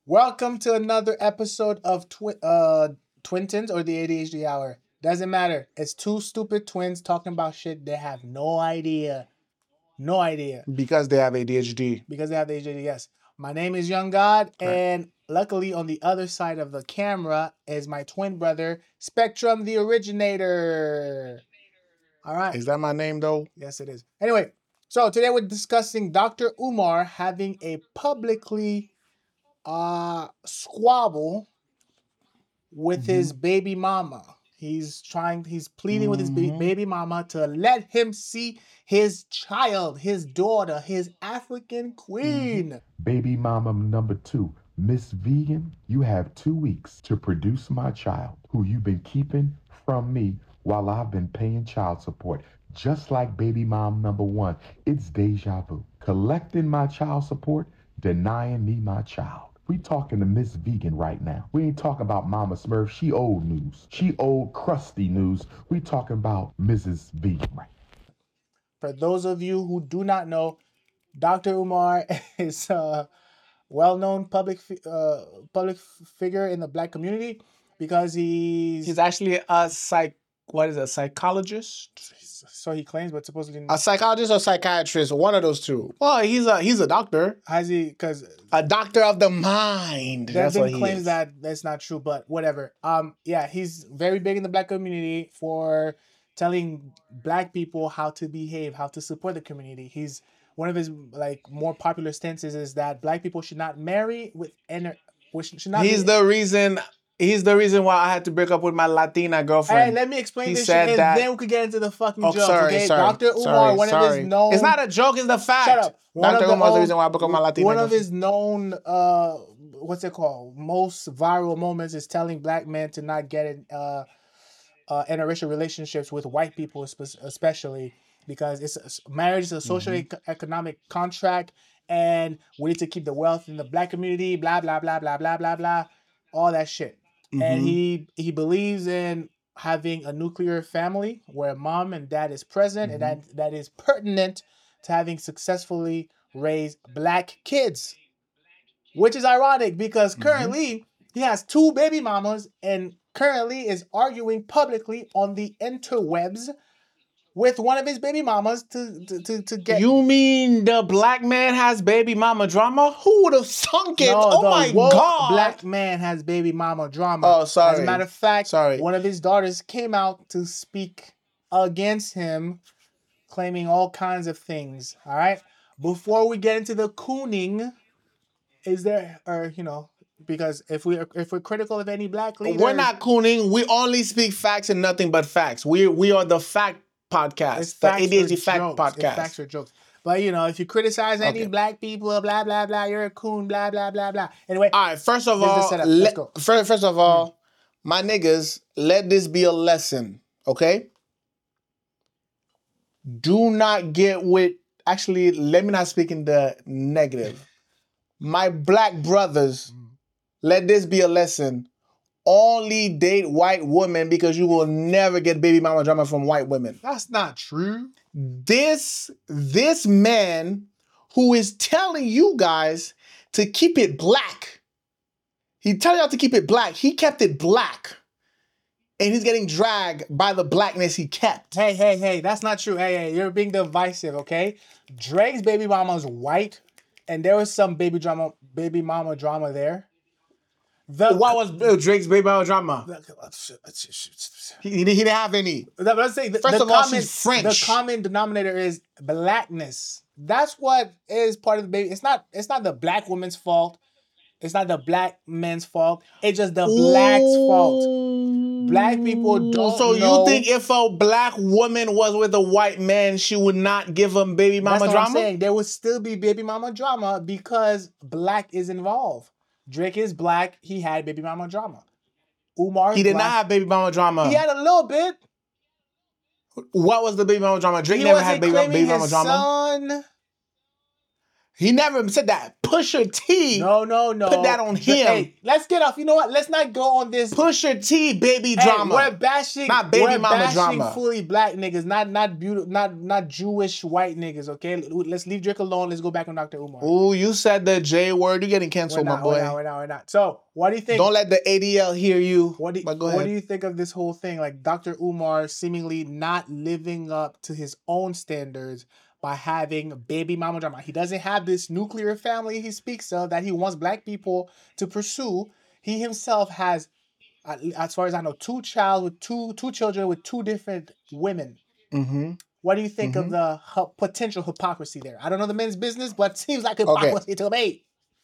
Welcome to another episode of Twintons or the ADHD Hour. Doesn't matter. It's two stupid twins talking about shit they have no idea. No idea. Because they have ADHD. Because they have ADHD, yes. My name is Young God, and luckily on the other side of the camera is my twin brother, Spectrum the Originator. All right. Is that my name, though? Yes, it is. Anyway, so today we're discussing Dr. Umar having a publicly squabble with his baby mama. He's pleading with his baby mama to let him see his child, his daughter, his African queen. Baby mama number 2, Miss Vegan, you have 2 weeks to produce my child, who you've been keeping from me while I've been paying child support. Just like baby mom number 1, it's deja vu. Collecting my child support, denying me my child. We talking to Miss Vegan right now. We ain't talking about Mama Smurf. She old news. She old crusty news. We talking about Mrs. Vegan right now. For those of you who do not know, Dr. Umar is a well-known public figure in the Black community because He's actually a psychologist? So he claims, but supposedly A psychologist or psychiatrist, one of those two. Well, he's a doctor. has he? Because A doctor of the mind. there have That's what been he claims is. that that's not true, but whatever. Yeah, he's very big in the Black community for telling Black people how to behave, how to support the community. He's one of his more popular stances is that Black people should not marry should not. He's the reason why I had to break up with my Latina girlfriend. Hey, let me explain He this said shit, and that- then we could get into the fucking Oh, jokes. sorry, Okay, sorry. Dr. Umar, one of his known. It's not a joke, it's the fact. Shut up. Dr. Umar's the reason why I broke up my Latina One of girlfriend. his known, what's it called? Most viral moments is telling Black men to not get in interracial relationships with white people, especially because marriage is a social economic contract, and we need to keep the wealth in the Black community. Blah blah blah blah blah blah blah, all that shit. And he believes in having a nuclear family where mom and dad is present, and that is pertinent to having successfully raised Black kids. Which is ironic because currently he has 2 baby mamas and currently is arguing publicly on the interwebs with one of his baby mamas to get. You mean the Black man has baby mama drama? Who would have thunk it? No, Oh the my woke God. Black man has baby mama drama. Oh, sorry. As a matter of fact, Sorry. one of his daughters came out to speak against him, claiming all kinds of things. All right. Before we get into the cooning, because if we're critical of any Black leader, We're not cooning. We only speak facts and nothing but facts. We are the fact podcast. It's The facts ADHD or fact jokes. It's podcast. facts or jokes. But if you criticize any Okay. Black people, blah blah blah, you're a coon, blah blah blah blah. Anyway, All right, first of This is the all, setup. Let's go. first of all, my niggas, let this be a lesson, okay? Do not get with, actually, let me not speak in the negative. My Black brothers, let this be a lesson. Only date white women because you will never get baby mama drama from white women. that's not true. This man who is telling you guys to keep it Black. He telling y'all to keep it Black. He kept it Black. And he's getting dragged by the Blackness he kept. Hey, that's not true. Hey, you're being divisive, okay? Drake's baby mama's white, and there was some baby mama drama there. What was Drake's baby mama drama? He didn't have any. Let's say First of all, she's French. The common denominator is Blackness. That's what is part of the baby. It's not the Black woman's fault. It's not the Black men's fault. It's just the Black's fault. Black people don't So know. you think if a Black woman was with a white man, she would not give him baby mama That's what drama? I'm saying. There would still be baby mama drama because Black is involved. Drake is Black. He had baby mama drama. Umar is He did Black. not have baby mama drama. He had a little bit. What was the baby mama drama? Drake He never wasn't had baby claiming mama his drama. son. He never said that. Pusha T. No. Put that on him. Hey, let's get off. You know what? Let's not go on this. Pusha T, baby Hey, drama. we're bashing, Not baby we're mama bashing drama. fully black niggas, not beautiful, not Jewish white niggas. Okay, let's leave Drake alone. Let's go back on Dr. Umar. Ooh, you said the J word. You're getting canceled, my boy. We're not. So, what do you think? Don't let the ADL hear you. What do you think of this whole thing? Like Dr. Umar seemingly not living up to his own standards by having baby mama drama. He doesn't have this nuclear family he speaks of that he wants black people to pursue. He himself has, as far as I know, two children with two different women. Mm-hmm. What do you think of the potential hypocrisy there? I don't know the men's business, but it seems like hypocrisy to me.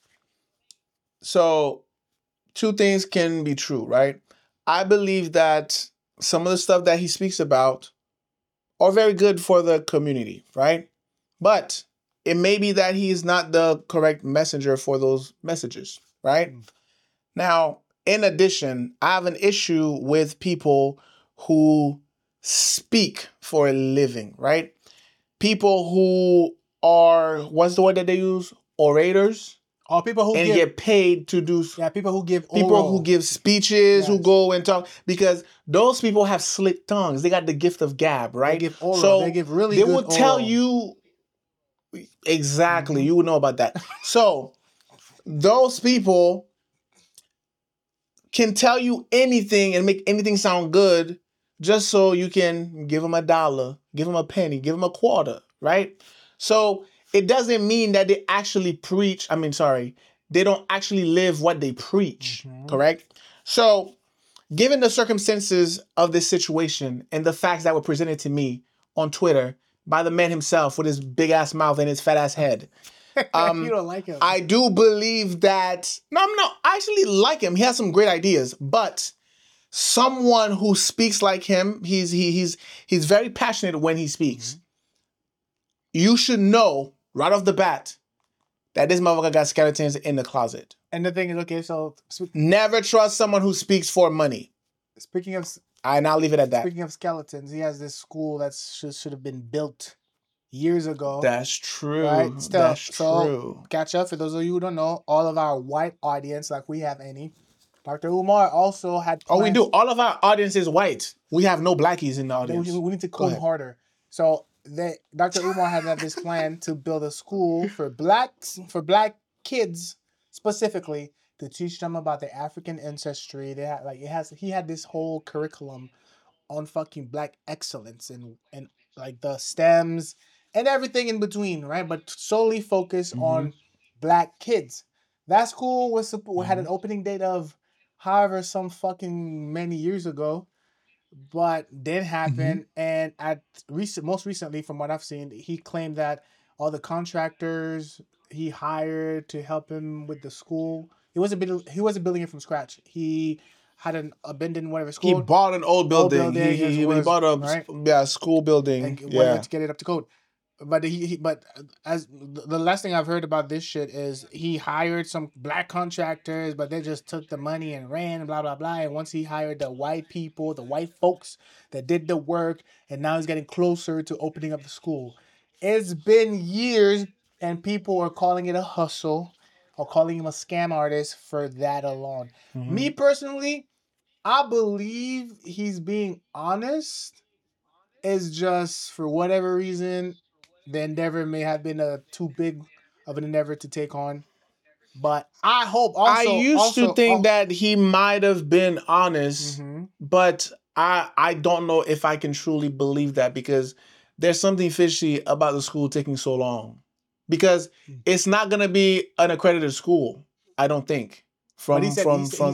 So, two things can be true, right? I believe that some of the stuff that he speaks about are very good for the community, right? But it may be that he's not the correct messenger for those messages, right? Now, in addition, I have an issue with people who speak for a living, right? People who are, what's the word that they use? Orators. Or people who get paid to do. Yeah, people who give who give speeches, who go and talk, because those people have slick tongues. They got the gift of gab, right? They give oral. So they give really. They good will tell oral. you exactly. You would know about that. So those people can tell you anything and make anything sound good, just so you can give them $1, give them a penny, give them a quarter, right? So it doesn't mean that they actually preach. They don't actually live what they preach, correct? So, given the circumstances of this situation and the facts that were presented to me on Twitter by the man himself with his big ass mouth and his fat ass head, you don't like him. I do believe that. No, I actually like him. He has some great ideas, but someone who speaks like him, he's very passionate when he speaks. You should know right off the bat that this motherfucker got skeletons in the closet. And the thing is, okay, so never trust someone who speaks for money. Speaking of, and I'll leave it at that. Speaking of skeletons, he has this school that should have been built years ago. That's true. Right? That's true. Catch up for those of you who don't know. All of our white audience, like we have any, Dr. Umar also had. We do. All of our audience is white. We have no blackies in the audience. We need to code harder. So Dr. Umar had this plan to build a school for black kids specifically to teach them about their African ancestry. They had he had this whole curriculum on fucking black excellence and like the stems and everything in between, right? But solely focused on black kids. That school had an opening date of however some fucking many years ago. But didn't happen, and most recently, from what I've seen, he claimed that all the contractors he hired to help him with the school, he wasn't building it from scratch. He had an abandoned whatever school. He bought an old building. He bought a school building. And to get it up to code. But as the last thing I've heard about this shit is he hired some black contractors, but they just took the money and ran, blah blah blah. And once he hired the white people, the white folks that did the work, and now he's getting closer to opening up the school. It's been years, and people are calling it a hustle or calling him a scam artist for that alone. Me personally, I believe he's being honest. It's just for whatever reason. The endeavor may have been too big of an endeavor to take on. But I hope also... I used to think that he might have been honest, but I don't know if I can truly believe that, because there's something fishy about the school taking so long. Because it's not going to be an accredited school, I don't think. From what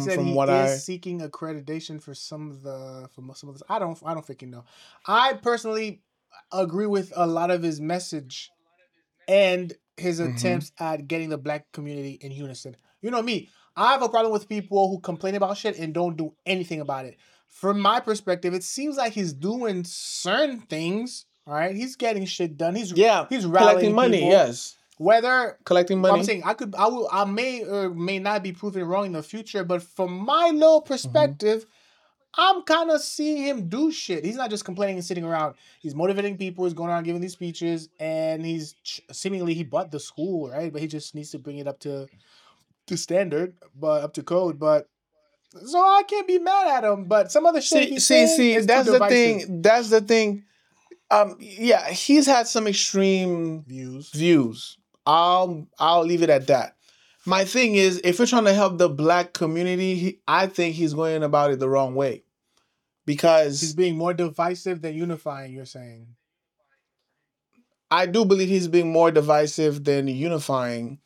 I seeking accreditation for some of the I don't freaking know. I personally agree with a lot of his message and his attempts at getting the black community in unison. You know me, I have a problem with people who complain about shit and don't do anything about it. From my perspective, it seems like he's doing certain things. All right, he's getting shit done. He's rallying collecting money. People. Yes. Whether collecting money, I'm saying I may or may not be proven wrong in the future, but from my little perspective, I'm kind of seeing him do shit. He's not just complaining and sitting around. He's motivating people. He's going around giving these speeches, and he's seemingly he bought the school, right? But he just needs to bring it up to standard, but up to code. But so I can't be mad at him. But some other shit he's saying is that's too the divisive. thing. That's the thing. Yeah, he's had some extreme views. I'll leave it at that. My thing is, if you're trying to help the black community, I think he's going about it the wrong way. Because he's being more divisive than unifying, you're saying. I do believe he's being more divisive than unifying.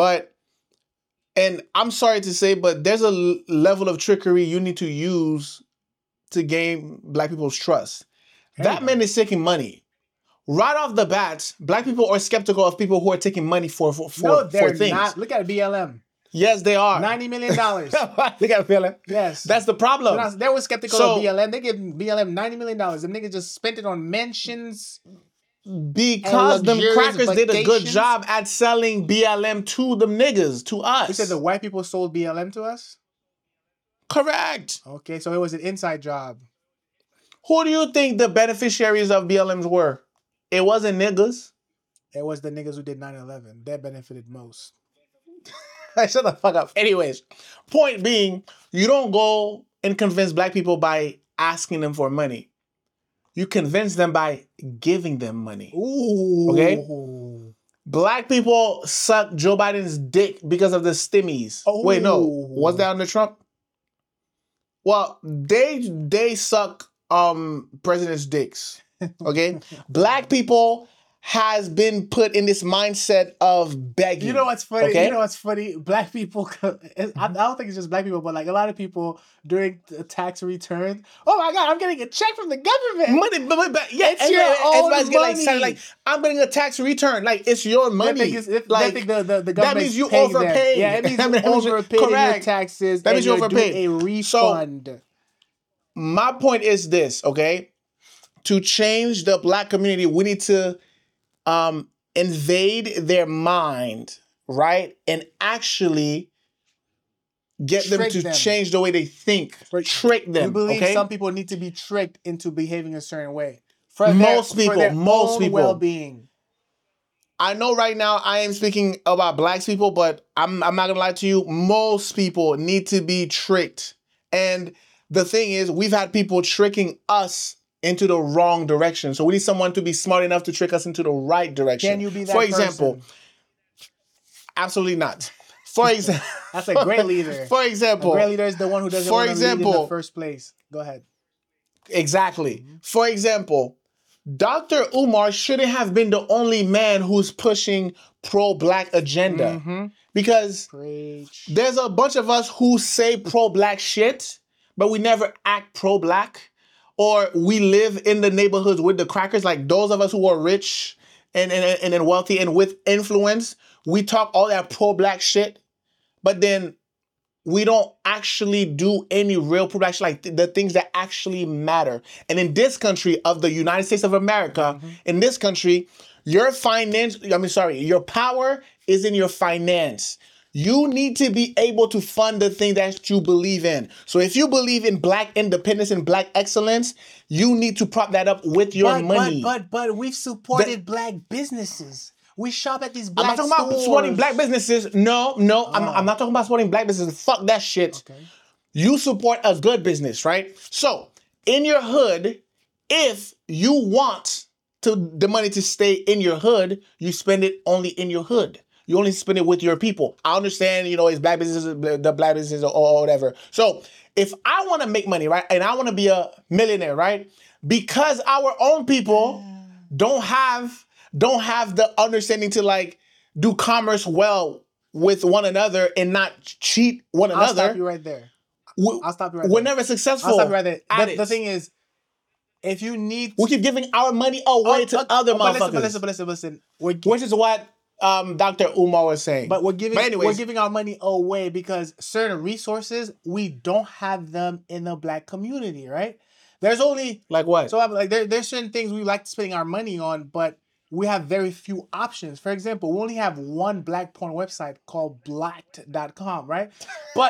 And I'm sorry to say, but there's a level of trickery you need to use to gain black people's trust. That man is taking money. Right off the bat, black people are skeptical of people who are taking money for things. Not. Look at BLM. Yes, they are. $90 million. Look at BLM. Yes. That's the problem. They were skeptical of BLM. They gave BLM $90 million. The niggas just spent it on mentions. Because them crackers did a good job at selling BLM to them niggas, to us. You said the white people sold BLM to us? Correct. Okay, so it was an inside job. Who do you think the beneficiaries of BLMs were? It wasn't niggas. It was the niggas who did 9/11. They benefited most. Shut the fuck up. Anyways, point being, you don't go and convince black people by asking them for money. You convince them by giving them money. Ooh. Okay? Black people suck Joe Biden's dick because of the stimmies. Oh. Wait, no. Was that under Trump? Well, they suck president's dicks. Okay? Black people has been put in this mindset of begging. You know what's funny? Okay? You know what's funny? Black people, I don't think it's just black people, but like a lot of people during the tax return, oh my God, I'm getting a check from the government. Money, but yeah, it's your own money. Like, I'm getting a tax return. Like, it's your money. They think the government that means you overpaid. Yeah, it means you overpaid your taxes. That means you overpaid. A refund. So, my point is this, okay? To change the black community, we need to invade their mind, right? And actually get them to change the way they think. Trick them. You believe okay? some people need to be tricked into behaving a certain way. For most people. Well-being. I know right now I am speaking about black people, but I'm not gonna lie to you. Most people need to be tricked. And the thing is, we've had people tricking us into the wrong direction. So we need someone to be smart enough to trick us into the right direction. Can you be that For example, person? Absolutely not. For example, that's a great leader. For example, a great leader is the one who doesn't want to lead in the first place. Go ahead. Exactly. Mm-hmm. For example, Dr. Umar shouldn't have been the only man who's pushing pro-black agenda. Because there's a bunch of us who say pro-black shit, but we never act pro-black. Or we live in the neighborhoods with the crackers, like those of us who are rich and wealthy and with influence, we talk all that pro-black shit, but then we don't actually do any real pro-black shit, like the things that actually matter. And in this country of the United States of America, in this country, your power is in your finance. You need to be able to fund the thing that you believe in. So if you believe in black independence and black excellence, you need to prop that up with your money. But we've supported black businesses. We shop at these black I'm not talking about supporting black businesses. No. I'm not talking about supporting black businesses. Fuck that shit. Okay. You support a good business, right? So in your hood, if you want the money to stay in your hood, you spend it only in your hood. You only spend it with your people. I understand, it's black businesses, the black businesses or whatever. So if I want to make money, right, and I want to be a millionaire, right, because our own people don't have the understanding to like do commerce well with one another and not cheat one another. I'll stop you right there. We're never successful. I'll stop you right there. But the thing is, if you need, we keep giving our money away to other motherfuckers. But listen. Which is what Dr. Umar was saying. But we're giving our money away because certain resources, we don't have them in the black community, right? There's only like what? So there's certain things we like spending our money on, but we have very few options. For example, we only have one black porn website called blacked.com, right? But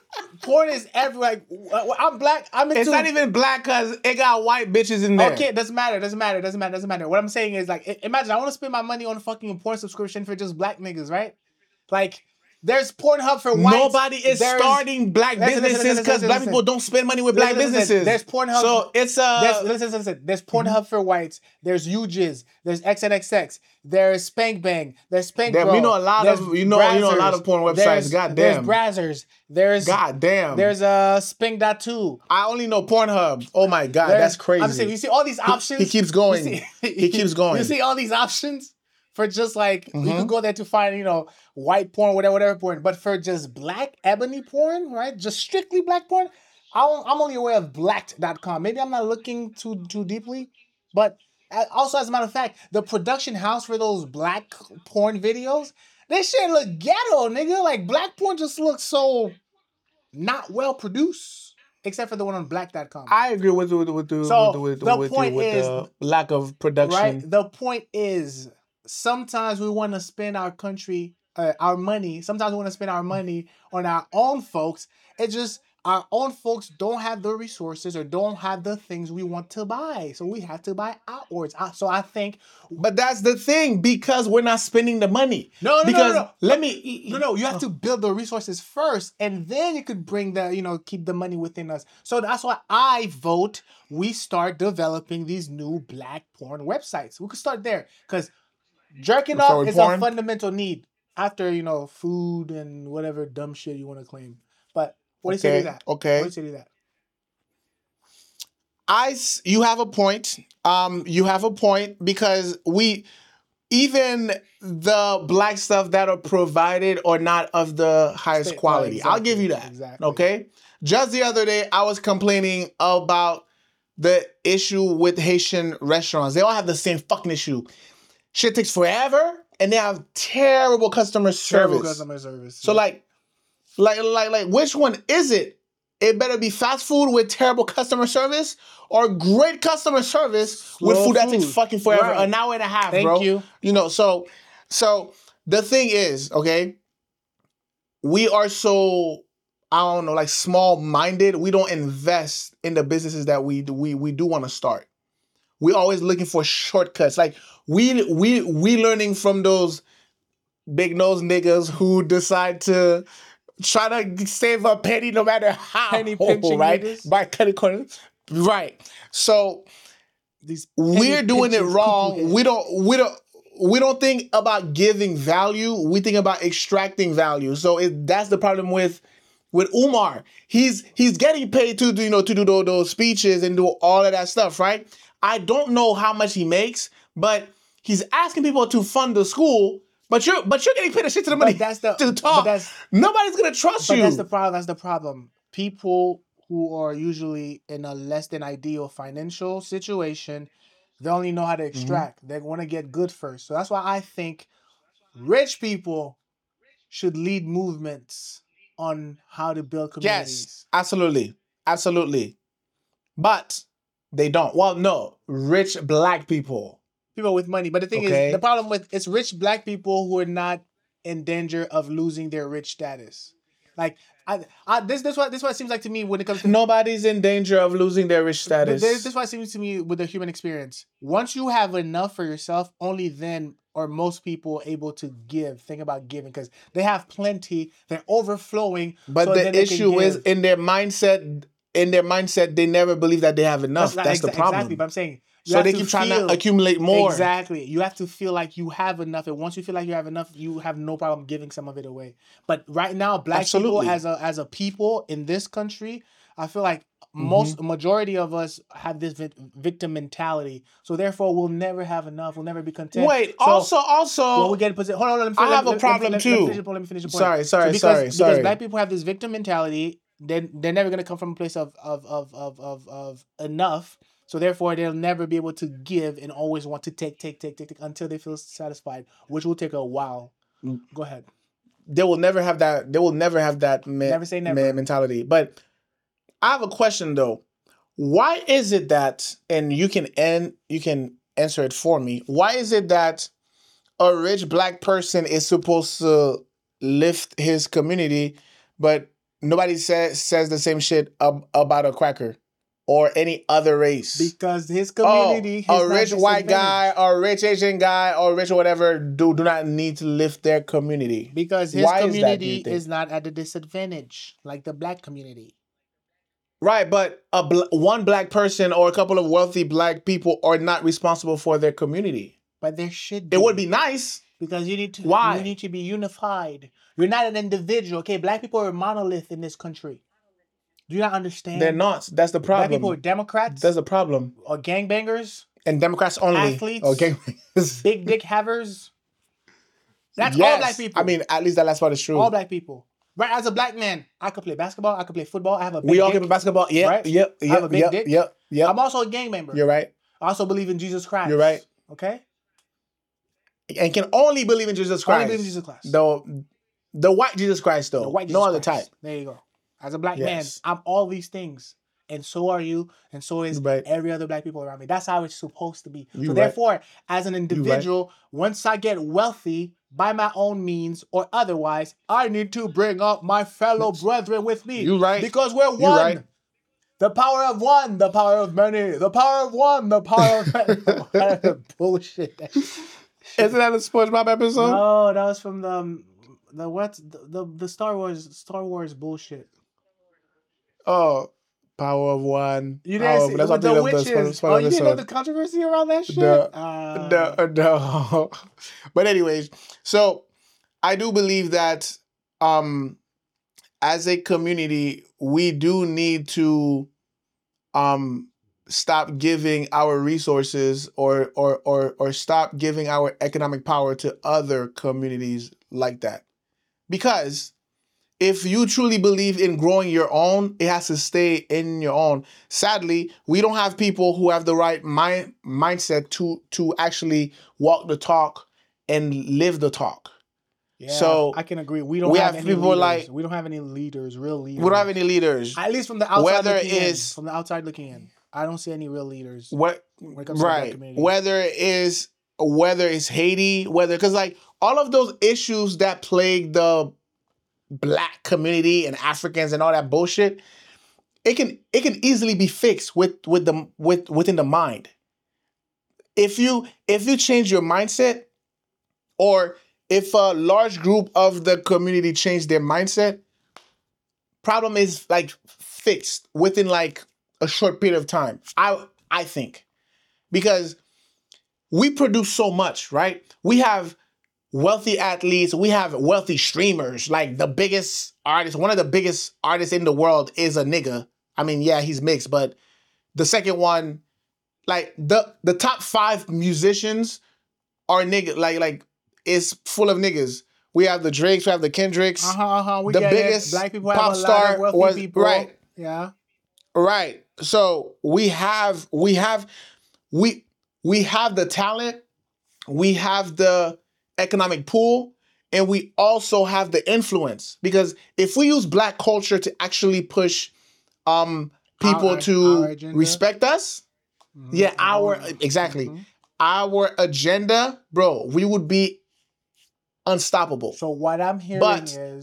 porn is everywhere. Like, I'm black. I'm into. It's not even black because it got white bitches in there. Okay, doesn't matter. What I'm saying is, like, imagine I want to spend my money on a fucking porn subscription for just black niggas, right? Like, there's Pornhub for whites. Nobody is starting black businesses because black people don't spend money with black businesses. There's Pornhub. So it's listen. There's Pornhub for whites. There's UJizz. There's XNXX. There's Spank Bang. There's Spank Bro. We know a lot of a lot of porn websites. Goddamn. There's Brazzers. There's goddamn. There's Spink.2. I only know Pornhub. Oh my god, that's crazy. I'm saying, you see all these options. He keeps going. He keeps going. You see all these options for just like you can go there to find white porn, whatever porn, but for just black ebony porn, right? Just strictly black porn. I'm only aware of blacked.com. Maybe I'm not looking too deeply, but also, as a matter of fact, the production house for those black porn videos, this shit look ghetto, nigga. Like, black porn just looks so not well produced, except for the one on black.com. I agree with the lack of production. Right? The point is, sometimes we want to spend our money. Sometimes we want to spend our money on our own folks. It's just our own folks don't have the resources or don't have the things we want to buy. So we have to buy outwards. So I think... But that's the thing, because we're not spending the money. No. Let me... No, you have to build the resources first, and then you could bring keep the money within us. So that's why I vote we start developing these new black porn websites. We could start there, because jerking off is a fundamental need after, food and whatever dumb shit you want to claim. But... What do you say to that? Okay. What do you say to that? You have a point. You have a point, because even the black stuff that are provided are not of the highest quality. Exactly, I'll give you that. Exactly. Okay. Just the other day, I was complaining about the issue with Haitian restaurants. They all have the same fucking issue. Shit takes forever, and they have terrible customer service. So like, which one is it? It better be fast food with terrible customer service, or great customer service with food that takes fucking forever, an hour and a half, bro. Thank you. So the thing is, okay, we are so, I don't know, like small-minded. We don't invest in the businesses that we do want to start. We're always looking for shortcuts. Like we learning from those big nose niggas who decide to try to save a penny no matter how, right? Niggas. By cutting corners, right? So we're doing it wrong. We don't think about giving value. We think about extracting value. So that's the problem with Umar. He's getting paid to do those speeches and do all of that stuff, right? I don't know how much he makes, but he's asking people to fund the school. But you're getting paid a shit to the money to talk. Nobody's gonna trust you. That's the problem. People who are usually in a less than ideal financial situation, they only know how to extract. They want to get good first. So that's why I think rich people should lead movements on how to build communities. Yes, absolutely. But they don't. Well, no, rich black people. People with money. But the thing is, the problem with it's rich black people who are not in danger of losing their rich status. Like this is what it seems like to me when it comes to nobody's in danger of losing their rich status. This is what it seems to me with the human experience. Once you have enough for yourself, only then are most people able to give. Think about giving, because they have plenty, they're overflowing. But so the issue is in their mindset, they never believe that they have enough. That's the problem. Exactly, but I'm saying so they keep trying to accumulate more. Exactly. You have to feel like you have enough. And once you feel like you have enough, you have no problem giving some of it away. But right now, black people as a people in this country, I feel like majority of us have this victim mentality. So therefore, we'll never have enough. We'll never be content. Wait, also, when we get in position, hold on. I have a problem too. Let me finish the point. Sorry. Because black people have this victim mentality. They're never gonna come from a place of enough. So therefore, they'll never be able to give and always want to take until they feel satisfied, which will take a while. Go ahead. They will never have that. Never say never. Mentality. But I have a question though. Why is it that, and you can answer it for me. Why is it that a rich black person is supposed to lift his community, but nobody says the same shit about a cracker or any other race. Because his community, a rich white guy or a rich Asian guy or rich whatever do not need to lift their community. Because his community is not at a disadvantage like the black community. Right, but one black person or a couple of wealthy black people are not responsible for their community. But there should be. It would be nice. Because you need to. Why? You need to be unified. You're not an individual. Okay, black people are a monolith in this country. Do you not understand? They're not. That's the problem. Black people are Democrats. That's the problem. Or gangbangers. And Democrats only. Athletes. Or gangbangers. Big dick havers. That's all black people. I mean, at least that last part is true. All black people. Right, as a black man, I could play basketball. I could play football. I have a big We all dick. can play basketball. Yeah, right? Yep. I have a big dick. Yep. I'm also a gang member. You're right. I also believe in Jesus Christ. You're right. Okay? And can only believe in Jesus Christ. Only believe in Jesus Christ. The white Jesus Christ, though. The white Jesus no other Christ. type. There you go. As a black man, I'm all these things. And so are you. And so is every other black people around me. That's how it's supposed to be. So therefore, as an individual, once I get wealthy by my own means or otherwise, I need to bring up my fellow brethren with me. You right. Because we're one. Right. The power of one, the power of many, the power of one, the power of many. Bullshit. Isn't that a SpongeBob episode? No, that was from the Star Wars bullshit. Oh, power of one. You didn't see that's with the witches. You didn't know the controversy around that shit? No. But anyways, so I do believe that as a community, we do need to stop giving our resources or stop giving our economic power to other communities like that. Because if you truly believe in growing your own, it has to stay in your own. Sadly, we don't have people who have the right mindset to actually walk the talk and live the talk. Yeah, so I can agree. We don't have any people leaders. We don't have any leaders, real leaders. We don't have any leaders. At least from the outside from the outside looking in. I don't see any real leaders. When it comes to that community. Whether it's Haiti, because like all of those issues that plague the Black community and Africans and all that bullshit, it can easily be fixed within the mind. If you change your mindset, or if a large group of the community change their mindset, problem is like fixed within like a short period of time. I think, because we produce so much, right? We have wealthy athletes, we have wealthy streamers. Like the biggest artist, one of the biggest artists in the world is a nigga. I mean, yeah, he's mixed, but the second one, like the top 5 musicians are nigga, like is full of niggas. We have the Drakes, we have the Kendricks. The biggest Black people have pop a lot star of wealthy was people. right. Yeah. Right. So we have the talent, we have the economic pool, and we also have the influence. Because if we use Black culture to actually push people to respect us, our agenda, bro, we would be unstoppable. So what I'm hearing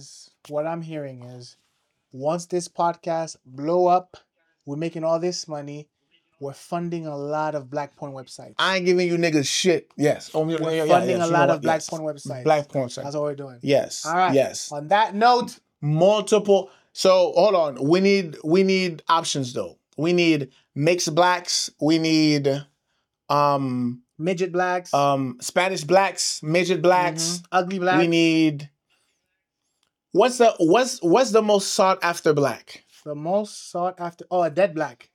is once this podcast blow up, we're making all this money, we're funding a lot of black porn websites. I ain't giving you niggas shit. Yes. We're funding a lot of black porn websites. Black porn websites. That's what we're doing. Yes. All right. Yes. On that note, multiple. So hold on. We need options though. We need mixed blacks. We need midget blacks. Spanish blacks, midget blacks, ugly blacks. We need. What's the most sought after black? The most sought after, a dead black.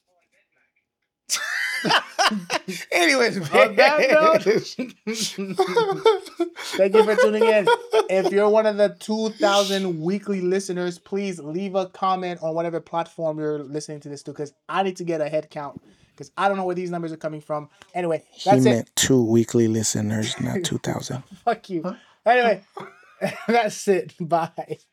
Anyways, on that note, thank you for tuning in. If you're one of the 2,000 weekly listeners, please leave a comment on whatever platform you're listening to this to, because I need to get a head count, because I don't know where these numbers are coming from. Anyway, that's it. He meant 2 weekly listeners, not 2,000. Fuck you. Anyway, that's it. Bye.